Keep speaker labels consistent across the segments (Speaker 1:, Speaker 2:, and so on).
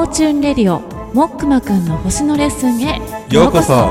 Speaker 1: ーチュンレディオモックマくんの星のレッスンへ
Speaker 2: ようこそ。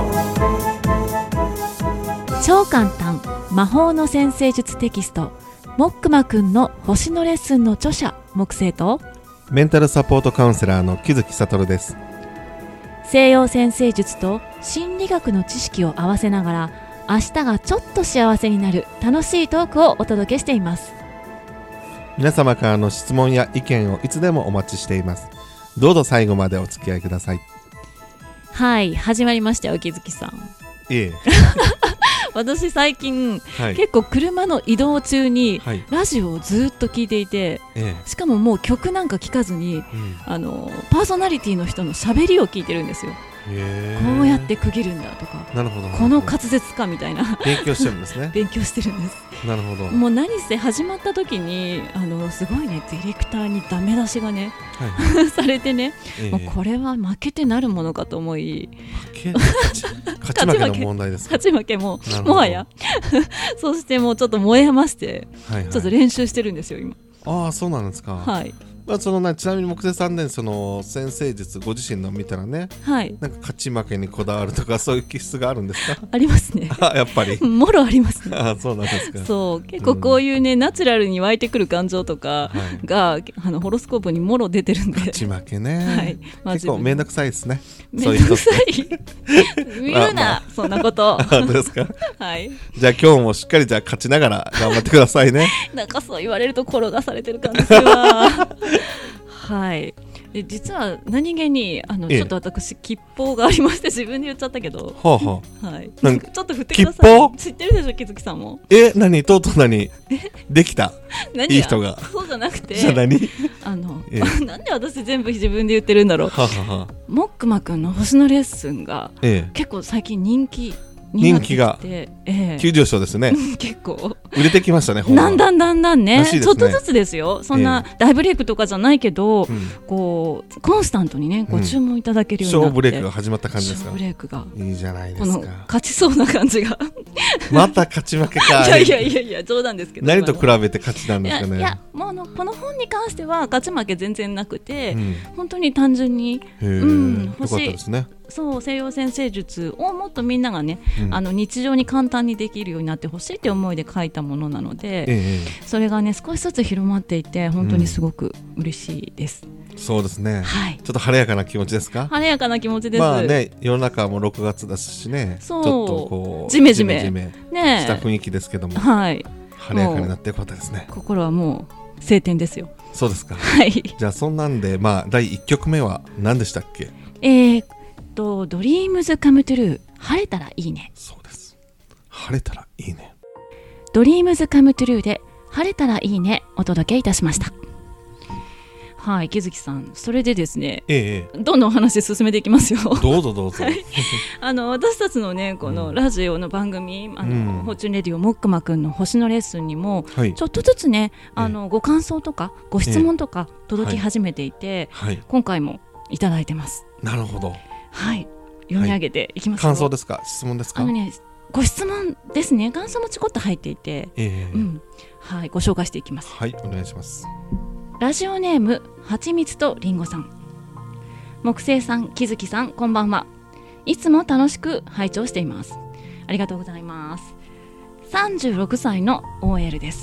Speaker 1: 超簡単魔法の先生術テキストモックマくんの星のレッスンの著者木星と
Speaker 2: メンタルサポートカウンセラーの木月悟です。
Speaker 1: 西洋先生術と心理学の知識を合わせながら明日がちょっと幸せになる楽しいトークをお届けしています。
Speaker 2: 皆様からの質問や意見をいつでもお待ちしています。どうぞ最後までお付き合いください。
Speaker 1: はい、始まりましたよ木月さん。私最近、結構車の移動中にラジオをずっと聞いていて、しかももう曲なんか聞かずに、パーソナリティの人の喋りを聞いてるんですよ。こうやって区切るんだとか、
Speaker 2: なるほど、
Speaker 1: この滑舌かみたいな
Speaker 2: 勉強してるんですね。
Speaker 1: 勉強してるんです。
Speaker 2: なるほど。
Speaker 1: もう何せ始まった時にすごいねディレクターにダメ出しがね、されてね、もうこれは負けてなるものかと思い、
Speaker 2: 勝ち負けの問題ですか。
Speaker 1: 勝ち負けもはやそしてもうちょっと燃えまして、ちょっと練習してるんですよ今。
Speaker 2: ああ、そうなんですか。はい。ちなみに木星さんね、その先生術ご自身の見たらね、なんか勝ち負けにこだわるとかそういう気質があるんですか。
Speaker 1: ありますね。
Speaker 2: やっぱり
Speaker 1: もろありますね。
Speaker 2: そうなんですか。
Speaker 1: そう、結構こういうね、ナチュラルに湧いてくる感情とかが、ホロスコープにもろ出てるんで。
Speaker 2: 勝ち負けね、結構めんどくさいですね。
Speaker 1: めんどくさい言うな、そんなこと
Speaker 2: 本当ですか。
Speaker 1: はい。
Speaker 2: じゃあ今日もしっかり勝ちながら頑張ってくださいね。
Speaker 1: なんかそう言われると転がされてる感じわはい。で実は何気にちょっと私吉報がありまして、自分で言っちゃったけど、はい、ちょっと振ってください。知ってるでしょ木月さんも。
Speaker 2: 何とうとう何できたいい人が。
Speaker 1: そうじゃなくて、
Speaker 2: じゃあ何
Speaker 1: なんで私全部自分で言ってるんだろう。モックマくんの星のレッスンが結構最近人気が
Speaker 2: 急上昇ですね。
Speaker 1: 結構
Speaker 2: 売れてきましたね。
Speaker 1: だんだんね、ちょっとずつですよ。そんな大ブレイクとかじゃないけど、こうコンスタントにねご注文いただけるようになって、
Speaker 2: 小ブレイクが始まった感じですか。
Speaker 1: 小ブレイクが
Speaker 2: いいじゃないですか。
Speaker 1: この勝ちそうな感じが
Speaker 2: また勝ち負けか。
Speaker 1: いや冗談ですけど、
Speaker 2: 何と比べて勝ちなんですかね。
Speaker 1: いやもうこの本に関しては勝ち負け全然なくて、本当に単純に
Speaker 2: よかったですね。
Speaker 1: そう、西洋先生術をもっとみんながね、日常に簡単にできるようになってほしいって思いで書いたものなので、それがね少しずつ広まっていて本当にすごく嬉しいです。
Speaker 2: そうですね、ちょっと晴れやかな気持ちですか。
Speaker 1: 晴れやかな気持ちです。
Speaker 2: まあね、世の中も6月ですしね、ちょっとこう
Speaker 1: ジメジメ
Speaker 2: した雰囲気ですけども、晴れやかになってよかったですね。
Speaker 1: 心はもう晴天ですよ。
Speaker 2: そうですか。
Speaker 1: はい。
Speaker 2: じゃあそんなんで、第1曲目は何でしたっけ。
Speaker 1: ドリームズカムトゥルー、晴れたらいいね。
Speaker 2: そうです、晴れたらいいね。
Speaker 1: ドリームズカムトゥルーで晴れたらいいねお届けいたしました。はい、木月さん、それでですね、どんどん話進めていきますよ。
Speaker 2: どうぞどうぞ。
Speaker 1: 私たちのねこのラジオの番組、フォーチュンレディオモックマくんの星のレッスンにも、ちょっとずつねご感想とかご質問とか届き始めていて、今回もいただいてます。なるほど。はい、読み上げていきますよ。
Speaker 2: 感想ですか、質問ですか。
Speaker 1: ご質問ですね。感想もちょこっと入っていて、はい、ご紹介していきます。
Speaker 2: はい、お願いします。
Speaker 1: ラジオネームはちみつとりんごさん、木星さん、木月さん、こんばんは。いつも楽しく拝聴しています。ありがとうございます。36歳の OL です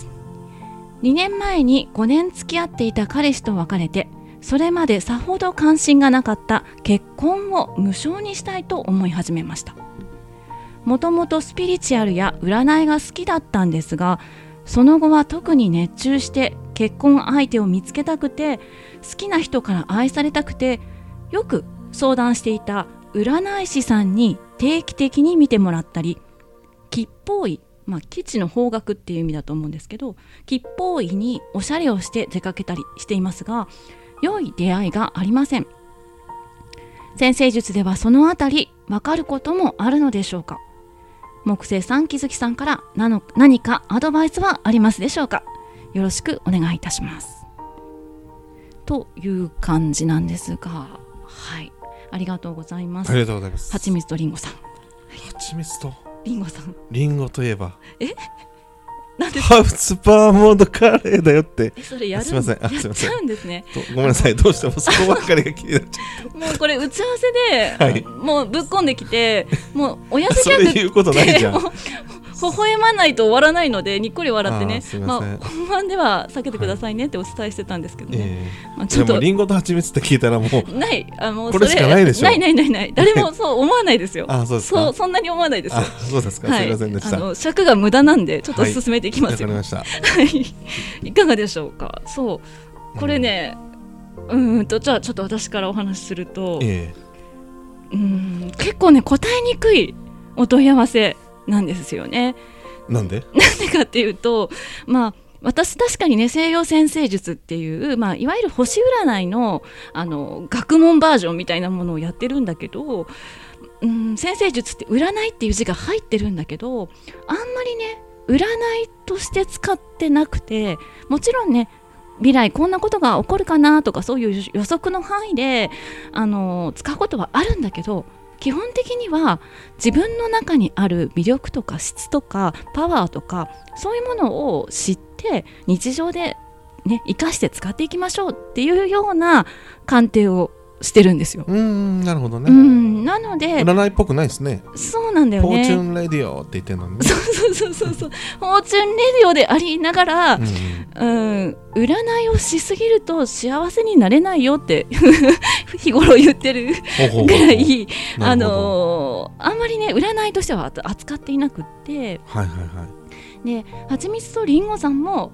Speaker 1: 。2年前に5年付き合っていた彼氏と別れて、それまでさほど関心がなかった結婚を無償にしたいと思い始めました。もともとスピリチュアルや占いが好きだったんですが、その後は特に熱中して結婚相手を見つけたくて、好きな人から愛されたくて、よく相談していた占い師さんに定期的に見てもらったり、吉報医、吉地の方角っていう意味だと思うんですけど、吉報医におしゃれをして出かけたりしていますが、良い出会いがありません。先生術ではそのあたり分かることもあるのでしょうか。木星さん、木月さんから何かアドバイスはありますでしょうか。よろしくお願いいたします。という感じなんですが、はい、ありがとうございます。
Speaker 2: ありがとうございます。
Speaker 1: はちみつとりんごさん。
Speaker 2: はちみつと
Speaker 1: りんごさん。
Speaker 2: りんごといえばハウスパーモードカレーだよって。
Speaker 1: それやるん
Speaker 2: すいません、すいません。
Speaker 1: やっちゃうんですね。
Speaker 2: ごめんなさい、どうしてもそこばっかりが気になっちゃ
Speaker 1: ってもうこれ打ち合わせで、もうぶっこんできて、もうおやすギャグって
Speaker 2: 言うことないじゃん。
Speaker 1: 微笑まないと終わらないのでにっこり笑ってね、
Speaker 2: 本
Speaker 1: 番では避けてくださいねってお伝えしてたんですけどね、
Speaker 2: ちょっとリンゴと蜂蜜って聞いたらもう
Speaker 1: ない
Speaker 2: これしかないでしょ。
Speaker 1: ない誰もそう思わないですよ。
Speaker 2: そうですか。
Speaker 1: そんなに思わないですよ。
Speaker 2: そうですか、すいませんでした。
Speaker 1: 尺が無駄なんでちょっと進めていきますよ。
Speaker 2: わかりました。
Speaker 1: いかがでしょうか。そうこれね、じゃあちょっと私からお話しすると、結構ね答えにくいお問い合わせなんですよね。
Speaker 2: なんで
Speaker 1: かっていうと、私確かにね西洋占星術っていう、いわゆる星占いの、学問バージョンみたいなものをやってるんだけど、占星術って占いっていう字が入ってるんだけど、あんまりね占いとして使ってなくて、もちろんね未来こんなことが起こるかなとかそういう予測の範囲で使うことはあるんだけど、基本的には自分の中にある魅力とか質とかパワーとかそういうものを知って日常でね生かして使っていきましょうっていうような鑑定をしてるんですよ。
Speaker 2: なるほどね。
Speaker 1: なので
Speaker 2: 占いっぽくないですね。
Speaker 1: そうなんだよね。
Speaker 2: フォーチュンレディオって言ってるのにね。
Speaker 1: そうフォーチュンレディオでありながら、占いをしすぎると幸せになれないよって日頃言ってるぐらいあんまりね占いとしては扱っていなくって、ではちみつとりんごさんも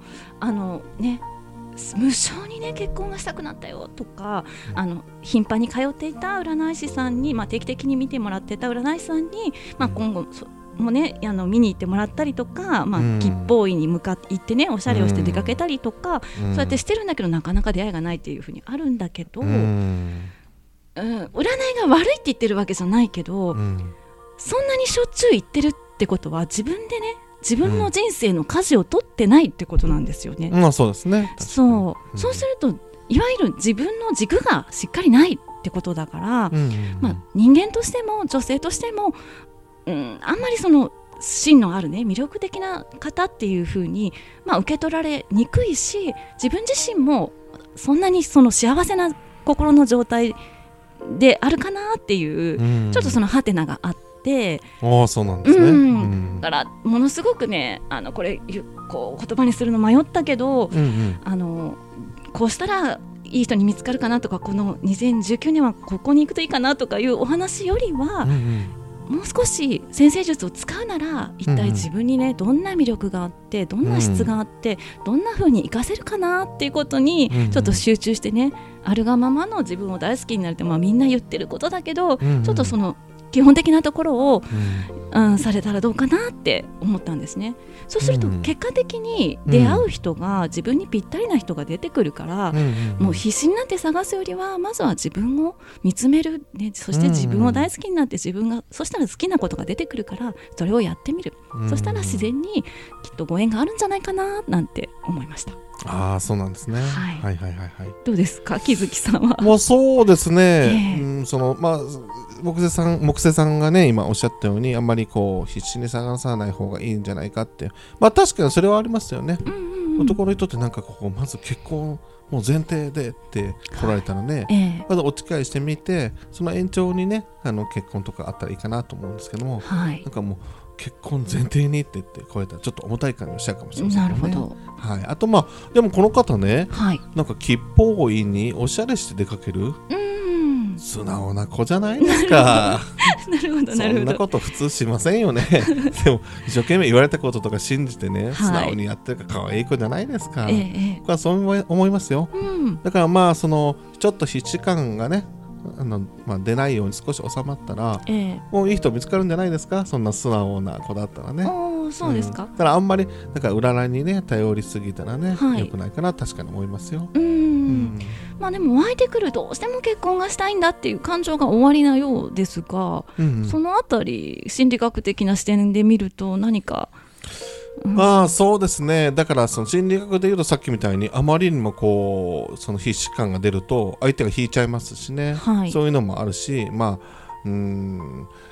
Speaker 1: 無性にね結婚がしたくなったよとか、頻繁に通っていた占い師さんに、定期的に見てもらってた占い師さんに、今後もね見に行ってもらったりとか、吉報院に向かって行ってねおしゃれをして出かけたりとか、そうやってしてるんだけどなかなか出会いがないっていうふうにあるんだけど、占いが悪いって言ってるわけじゃないけど、そんなにしょっちゅう言ってるってことは自分でね自分の人生の舵を取ってないってことなんですよね。
Speaker 2: そうですね。
Speaker 1: そうするといわゆる自分の軸がしっかりないってことだから、人間としても女性としても、あんまりその芯のあるね魅力的な方っていう風に、受け取られにくいし、自分自身もそんなにその幸せな心の状態であるかなっていう、ちょっとそのハテナがあって。
Speaker 2: そうなんですね。
Speaker 1: だからものすごくねこれこう言葉にするの迷ったけど、こうしたらいい人に見つかるかなとか、この2019年はここに行くといいかなとかいうお話よりは、もう少し占星術を使うなら一体自分にねどんな魅力があってどんな質があってどんな風に活かせるかなっていうことにちょっと集中してね、あるがままの自分を大好きになるって、みんな言ってることだけど、ちょっとその基本的なところを、されたらどうかなって思ったんですね。そうすると結果的に出会う人が自分にぴったりな人が出てくるから、もう必死になって探すよりはまずは自分を見つめる、そして自分を大好きになって自分がそしたら好きなことが出てくるからそれをやってみる、そしたら自然にきっとご縁があるんじゃないかななんて思いました。
Speaker 2: そうなんですね。
Speaker 1: どうですか木月さんは。
Speaker 2: そうですね、木星さんがね今おっしゃったようにあんまりこう必死に探さない方がいいんじゃないかって、確かにそれはありますよね。男の人ってなんかまず結婚もう前提でって来られたらね、まずお付き合いしてみてその延長にね結婚とかあったらいいかなと思うんですけども、なんかもう結婚前提にって言ってこうやったらちょっと重たい感じがしちゃうかもしれませんね。
Speaker 1: なるほど。
Speaker 2: あとでもこの方ね、なんか吉報院におしゃれして出かける、素直な子じゃないですか。
Speaker 1: なるほど
Speaker 2: そんなこと普通しませんよね。でも一生懸命言われたこととか信じてね、素直にやってるから可愛い子じゃないですか。僕はそう思いますよ。だからそのちょっと必死感がね出ないように少し収まったら、もういい人見つかるんじゃないですか。そんな素直な子だったらね。
Speaker 1: そうですか。
Speaker 2: だからあんまりだから占いにね頼りすぎたらね、良くないかな確かに思いますよ。でも湧いてくるどうしても結婚がしたいんだっていう感情が終わりなようですが、そのあたり心理学的な視点で見ると何か。 そうですね。だからその心理学でいうとさっきみたいにあまりにもこうその必死感が出ると相手が引いちゃいますしね、そういうのもあるし、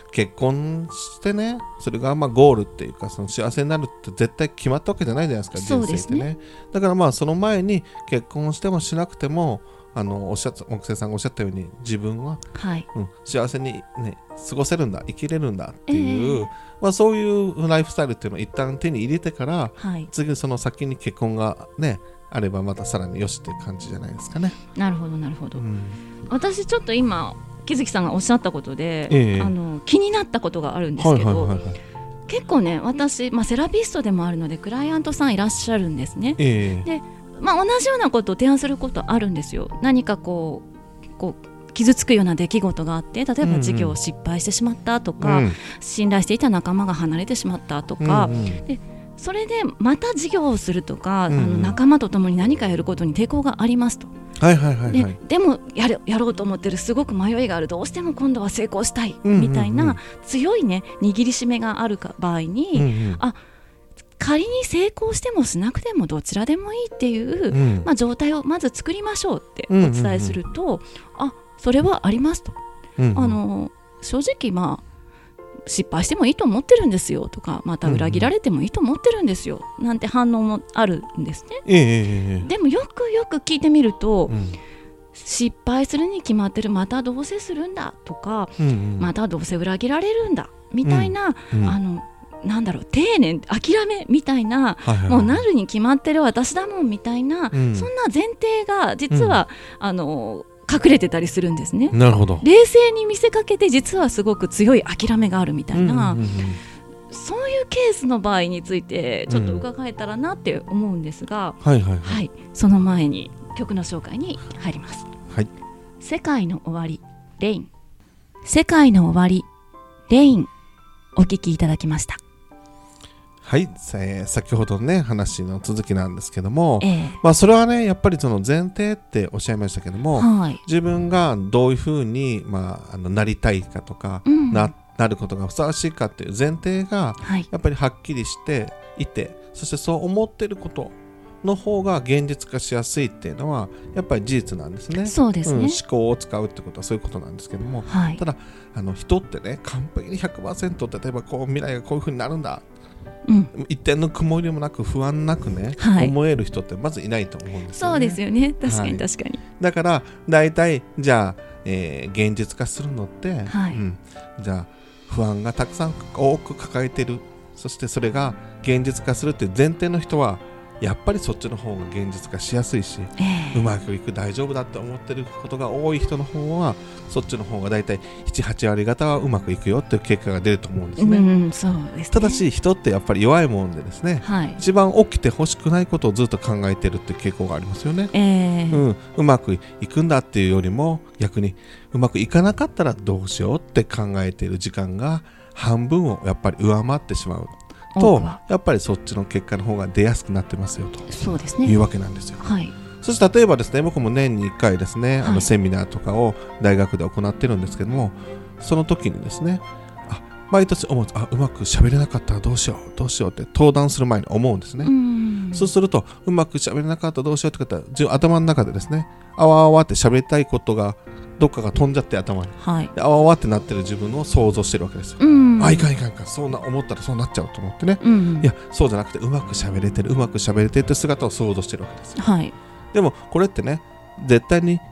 Speaker 2: 結婚してね、それがまあゴールっていうか、その幸せになるって絶対決まったわけじゃないじゃないですか、人生ってね。だからまあその前に結婚してもしなくても、木星さんがおっしゃったように、自分は、幸せに、ね、過ごせるんだ、生きれるんだっていう、まあ、そういうライフスタイルっていうのを一旦手に入れてから、次その先に結婚がねあればまたさらによしっていう感じじゃないですかね。なるほどなるほど、
Speaker 1: 私ちょっと今木月さんがおっしゃったことで、気になったことがあるんですけど、結構ね私、セラピストでもあるのでクライアントさんいらっしゃるんですね。で同じようなことを提案することあるんですよ。何かこう傷つくような出来事があって、例えば事業を失敗してしまったとか、信頼していた仲間が離れてしまったとか、でそれでまた事業をするとか、仲間と共に何かやることに抵抗がありますと。でもやろうと思ってる、すごく迷いがある、どうしても今度は成功したいみたいな強いね握りしめがある場合に、仮に成功してもしなくてもどちらでもいいっていう、状態をまず作りましょうってお伝えすると、それはありますと、正直失敗してもいいと思ってるんですよとか、また裏切られてもいいと思ってるんですよ、なんて反応もあるんですね。でもよくよく聞いてみると、失敗するに決まってる、またどうせするんだとか、またどうせ裏切られるんだみたいな、なんだろう、定年諦めみたいな、もうなるに決まってる私だもんみたいな、そんな前提が実は、隠れてたりするんですね。
Speaker 2: なるほど。
Speaker 1: 冷静に見せかけて実はすごく強い諦めがあるみたいな、そういうケースの場合についてちょっと伺えたらなって思うんですが、その前に曲の紹介に入ります。世界の終わり、レイン。世界の終わり、レイン、お聴きいただきました。
Speaker 2: 先ほどね話の続きなんですけども、それはねやっぱりその前提っておっしゃいましたけども、自分がどういうふうに、なりたいかとか、なることがふさわしいかっていう前提が、やっぱりはっきりしていて、そしてそう思っていることの方が現実化しやすいっていうのはやっぱり事実なんですね。
Speaker 1: そうですね、
Speaker 2: 思考を使うってことはそういうことなんですけども、ただ人ってね完璧に 100% 例えば未来がこういうふうになるんだ、一点の曇りもなく不安なくね、思える人ってまずいないと思うんですよね。
Speaker 1: そうですよね、確かに確かに。
Speaker 2: だから大体じゃあ、現実化するのって、じゃあ不安がたくさん多く抱えてる、そしてそれが現実化するっていう前提の人はやっぱりそっちの方が現実化しやすいし、うまくいく、大丈夫だって思ってることが多い人の方はそっちの方がだいたい 7,8 割方はうまくいくよっていう結果が出ると思うんですね。
Speaker 1: そうですね。
Speaker 2: ただし人ってやっぱり弱いもんでですね、一番起きてほしくないことをずっと考えてるっていう傾向がありますよね。うまくいくんだっていうよりも逆にうまくいかなかったらどうしようって考えている時間が半分をやっぱり上回ってしまうと、やっぱりそっちの結果の方が出やすくなってますよと、いうわけなんですよ。そして例えばですね、僕も年に1回ですね、セミナーとかを大学で行ってるんですけども、その時にですね、毎年思う、うまく喋れなかったらどうしようって登壇する前に思うんですね。そうするとうまく喋れなかったらどうしようって方は頭の中でですね、あわあわって喋りたいことがどっかが飛んじゃって頭に、あわあわってなってる自分を想像してるわけですよ。いかんそう思ったらそうなっちゃうと思ってね、いやそうじゃなくてうまく喋れてるって姿を想像してるわけですよ。でもこれってね絶対に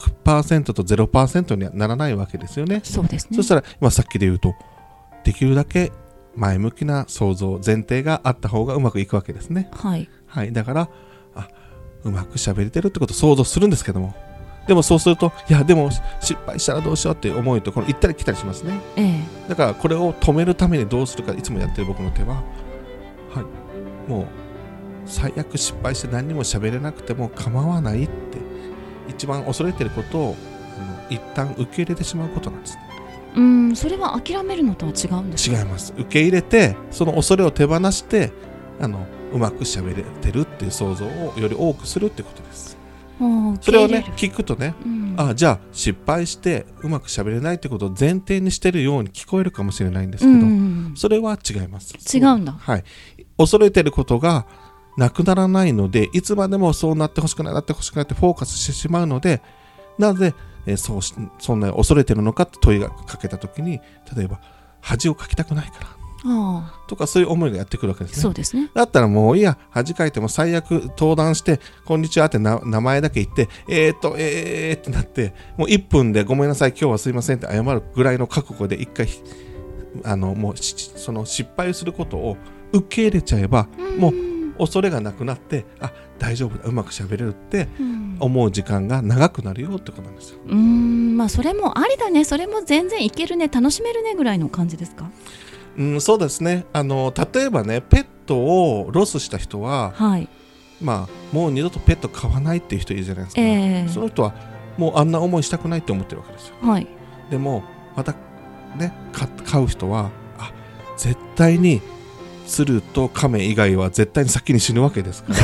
Speaker 2: 100% と 0% にはならないわけですよね。
Speaker 1: そうですね。
Speaker 2: そしたらさっきで言うとできるだけ前向きな想像前提があった方がうまくいくわけですね。だからうまく喋れてるってことを想像するんですけども、でもそうするとでも失敗したらどうしようって思いと行ったり来たりしますね。だからこれを止めるためにどうするか、いつもやってる僕の手は、もう最悪失敗して何にも喋れなくても構わないって一番恐れてることを一旦受け入れてしまうことなんですね。
Speaker 1: それは諦めるのとは違うんですか？
Speaker 2: 違います。受け入れてその恐れを手放してうまく喋れてるっていう想像をより多くするってことです。それをね聞くとね、じゃあ失敗してうまく喋れないってことを前提にしてるように聞こえるかもしれないんですけど、それは違います。
Speaker 1: 違うんだ。
Speaker 2: 恐れてることがなくならないので、いつまでもそうなってほしくないってフォーカスしてしまうので、なぜそんな恐れてるのかって問いがかけたときに、例えば恥をかきたくないからとか、そういう思いがやってくるわけですね。
Speaker 1: そうですね。
Speaker 2: だったらもういいや、恥かいても最悪登壇してこんにちはって名前だけ言ってってなって、もう1分でごめんなさい今日はすいませんって謝るぐらいの覚悟で一回もうその失敗をすることを受け入れちゃえば、もう恐れがなくなって、大丈夫だ、うまく喋れるって思う時間が長くなるよってことなんですよ。
Speaker 1: それもありだね、それも全然いけるね、楽しめるねぐらいの感じですか？
Speaker 2: そうですね。例えばね、ペットをロスした人は、もう二度とペット飼わないっていう人いるじゃないですか、その人はもうあんな思いしたくないって思ってるわけですよ、でもまたね、飼う人は絶対に鶴と亀以外は絶対に先に死ぬわけですから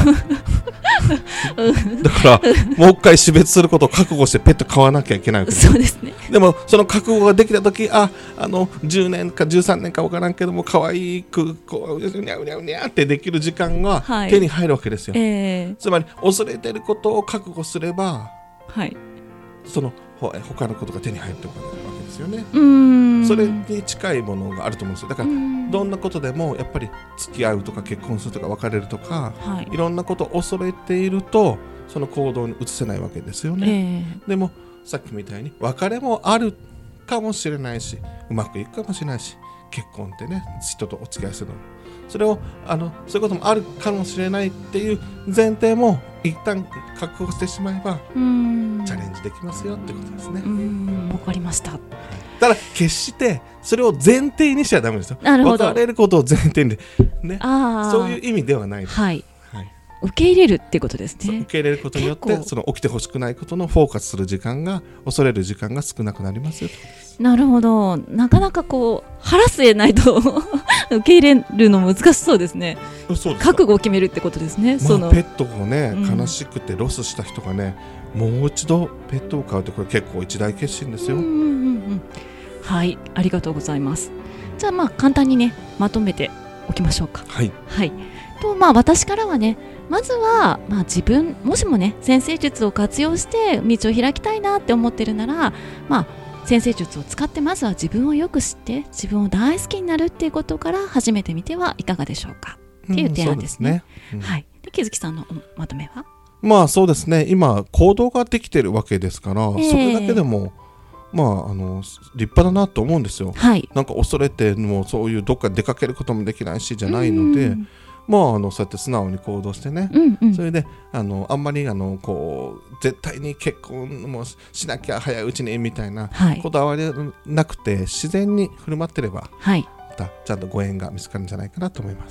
Speaker 2: だからもう一回死別することを覚悟してペット飼わなきゃいけないわけです。
Speaker 1: そうですね。
Speaker 2: でもその覚悟ができた時、10年か13年か分からんけども可愛くこううにゃうにゃうにゃってできる時間が手に入るわけですよ、つまり恐れてることを覚悟すれば、その他のことが手に入ってくるわけですよね。それに近いものがあると思うんですよ。だからどんなことでもやっぱり付き合うとか結婚するとか別れるとか、いろんなことを恐れているとその行動に移せないわけですよね、でもさっきみたいに別れもあるかもしれないし、うまくいくかもしれないし、結婚ってね、人とお付き合いするの、それをそういうこともあるかもしれないっていう前提も一旦確保してしまえばチャレンジできますよってことですね。
Speaker 1: わかりました。
Speaker 2: ただ決してそれを前提にしちゃダメですよ。
Speaker 1: なるほど。
Speaker 2: 別れることを前提に、ね、そういう意味ではないです。
Speaker 1: 受け入れるっていうことですね。
Speaker 2: 受け入れることによってその起きてほしくないことのフォーカスする時間が、恐れる時間が少なくなりますよ。
Speaker 1: なるほど。なかなか腹据えないと受け入れるの難しそうですね。覚悟を決めるってことですね。
Speaker 2: ペットをね、悲しくてロスした人がね、もう一度ペットを飼うって、これ結構一大決心ですよ。
Speaker 1: はい、ありがとうございます。じゃあ簡単にね、まとめておきましょうか。と私からはね、まずは自分、もしもね占星術を活用して道を開きたいなって思ってるなら、占星術を使ってまずは自分をよく知って自分を大好きになるっていうことから始めてみてはいかがでしょうかっていう提案ですね。で、木月さんのまとめは？
Speaker 2: そうですね、今行動ができてるわけですから、それだけでも立派だなと思うんですよ。なんか恐れてもそういうどっか出かけることもできないしじゃないので、そうやって素直に行動してね、それであんまり絶対に結婚もしなきゃ早いうちにみたいなこだわりなくて、自然に振る舞ってれば、またちゃんとご縁が見つかるんじゃないかなと思います。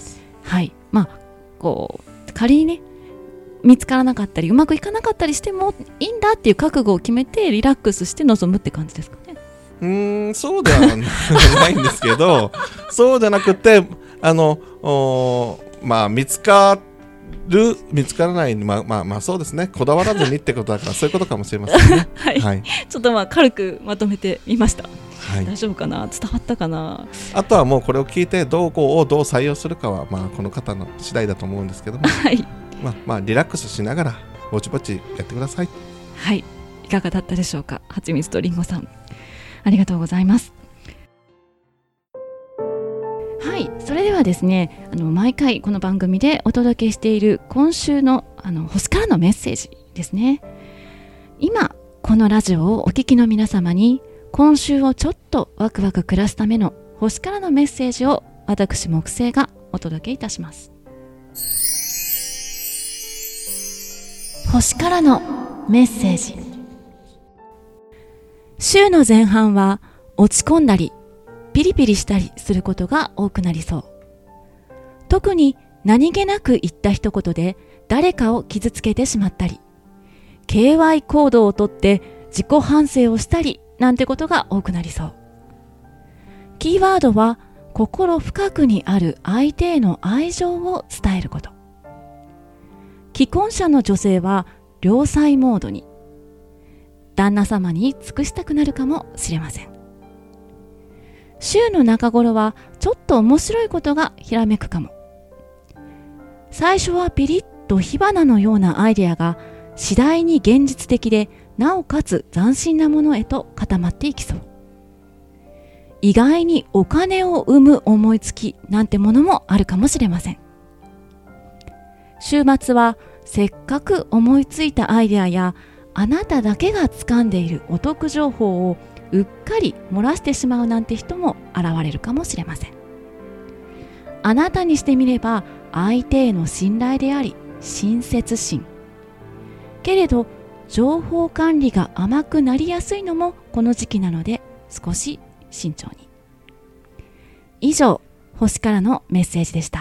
Speaker 1: 仮にね見つからなかったりうまくいかなかったりしてもいいんだっていう覚悟を決めてリラックスして臨むって感じですかね。
Speaker 2: そうではないんですけどそうじゃなくて見つからないそうですね、こだわらずにってことだからそういうことかもしれませんね。
Speaker 1: ちょっと軽くまとめてみました。大丈夫かな、伝わったかな。
Speaker 2: あとはもうこれを聞いてどう採用するかはこの方の次第だと思うんですけども、リラックスしながらぼちぼちやってください。
Speaker 1: いかがだったでしょうか。はちみつとりんごさん、ありがとうございます。それではですね、毎回この番組でお届けしている今週の星からのメッセージですね。今このラジオをお聞きの皆様に、今週をちょっとワクワク暮らすための星からのメッセージを私木星がお届けいたします。星からのメッセージ。週の前半は落ち込んだりピリピリしたりすることが多くなりそう。特に何気なく言った一言で誰かを傷つけてしまったり、KY 行動をとって自己反省をしたりなんてことが多くなりそう。キーワードは心深くにある相手への愛情を伝えること。既婚者の女性は良妻モードに、旦那様に尽くしたくなるかもしれません。週の中頃はちょっと面白いことがひらめくかも。最初はピリッと火花のようなアイデアが次第に現実的でなおかつ斬新なものへと固まっていきそう。 意外にお金を生む思いつきなんてものもあるかもしれません。週末はせっかく思いついたアイデアやあなただけが掴んでいるお得情報をうっかり漏らしてしまうなんて人も現れるかもしれません。あなたにしてみれば相手への信頼であり親切心。けれど情報管理が甘くなりやすいのもこの時期なので少し慎重に。以上、星からのメッセージでした。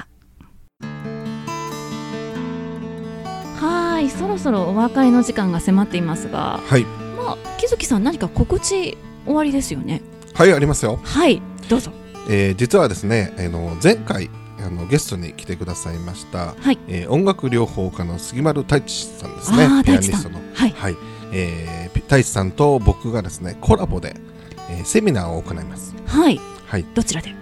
Speaker 1: はい、そろそろお別れの時間が迫っていますが、
Speaker 2: はい、
Speaker 1: 木月さん何か告知終わりですよね。
Speaker 2: はい、ありますよ。
Speaker 1: はい、どうぞ。
Speaker 2: 実はですね、前回ゲストに来てくださいました、
Speaker 1: はい、
Speaker 2: 音楽療法家の杉丸太一さんですね。ピアニストの、
Speaker 1: はい
Speaker 2: はい、太一さんと僕がですねコラボで、セミナーを行います。
Speaker 1: はい、
Speaker 2: はい、
Speaker 1: どちらで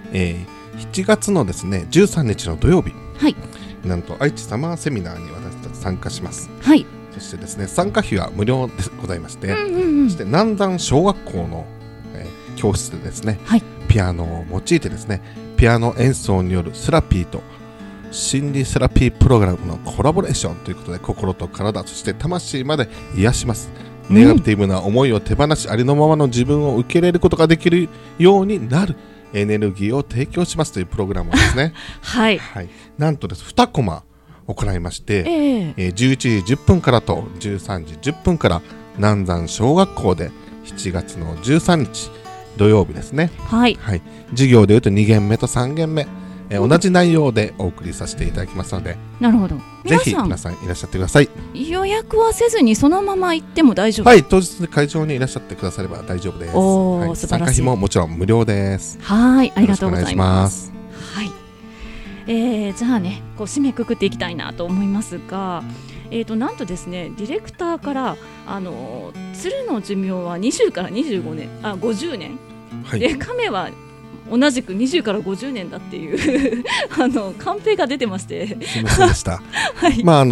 Speaker 2: 7月のですね13日の土曜日、
Speaker 1: はい、
Speaker 2: なんと愛知サマーセミナーに私たち参加します。
Speaker 1: はい、
Speaker 2: そしてですね参加費は無料でございまして、
Speaker 1: そ
Speaker 2: して南山小学校の、教室でですね、
Speaker 1: はい、
Speaker 2: ピアノを用いてですねピアノ演奏によるセラピーと心理セラピープログラムのコラボレーションということで、心と体そして魂まで癒します。ネガティブな思いを手放し、ありのままの自分を受け入れることができるようになるエネルギーを提供しますというプログラムですね。
Speaker 1: はい、
Speaker 2: はい、なんとです2コマ行いまして、11時10分からと13時10分から南山小学校で7月の13日土曜日ですね。
Speaker 1: はい、
Speaker 2: はい、授業でいうと2限目と3限目、同じ内容でお送りさせていただきますので、
Speaker 1: なるほど。
Speaker 2: ぜひ皆さんいらっしゃってください。
Speaker 1: 予約はせずにそのまま行っても大丈夫？
Speaker 2: はい、当日会場にいらっしゃってくだされば大丈夫です。はい、
Speaker 1: 素晴らしい。
Speaker 2: 参加費ももちろん無料です。
Speaker 1: はい、ありがとうございます。
Speaker 2: はい、
Speaker 1: じゃあね、こう締めくくっていきたいなと思いますが、なんとですね、ディレクターから鶴の寿命は20から25年、50年、
Speaker 2: はい、
Speaker 1: で亀は同じく20から50年だっていうカンペが出てまして、
Speaker 2: すみませんでした。はい、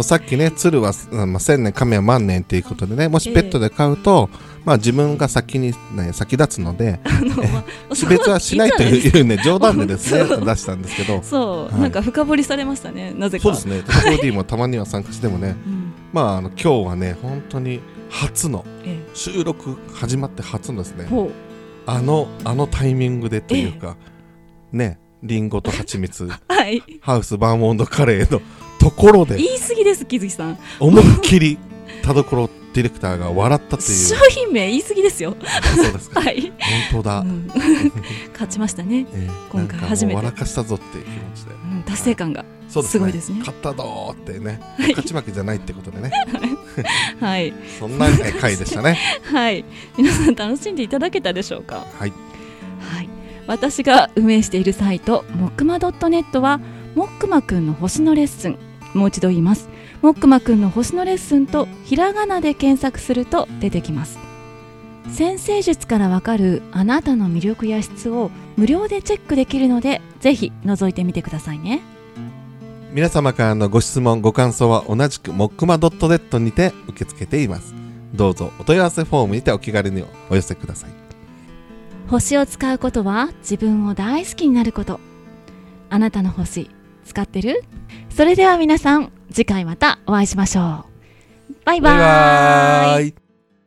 Speaker 2: さっきね鶴は、1000年亀は万年ということでね、もしペットで飼うと、自分が先に、ね、先立つので死別はしないというね冗談でですね出したんですけど、
Speaker 1: そう、はい、なんか深掘りされましたね。なぜか
Speaker 2: そうですね。トコ D もたまには参加してもね、今日はね本当に初の収録始まって初のですね、あのタイミングでというかね、リンゴと蜂蜜、はい、ハウスバーモンドカレーのところで
Speaker 1: 言い過ぎです、木月さん。
Speaker 2: 思いっきり田所ディレクターが笑ったという。
Speaker 1: 商品名言い過ぎですよ。
Speaker 2: そうですか。はい、本当だ、
Speaker 1: 勝ちましたね、今回初めて
Speaker 2: 笑かしたぞっていう気持ちで、
Speaker 1: 達成感がすごいですね。
Speaker 2: 勝ったぞーってね、勝ち負けじゃないってことでね。
Speaker 1: はい、
Speaker 2: そんな回でしたね。
Speaker 1: はい、皆さん楽しんでいただけたでしょうか。
Speaker 2: はい、
Speaker 1: はい、私が運営しているサイトもっくま .net はもっくまくんの星のレッスン、もう一度言います。もっくまくんの星のレッスンとひらがなで検索すると出てきます。占星術からわかるあなたの魅力や質を無料でチェックできるので、ぜひ覗いてみてくださいね。
Speaker 2: 皆様からのご質問ご感想は同じくもっくま .net にて受け付けています。どうぞお問い合わせフォームにてお気軽にお寄せください。
Speaker 1: 星を使うことは自分を大好きになること。あなたの星使ってる？それでは皆さん、次回またお会いしましょう。バイバーイ。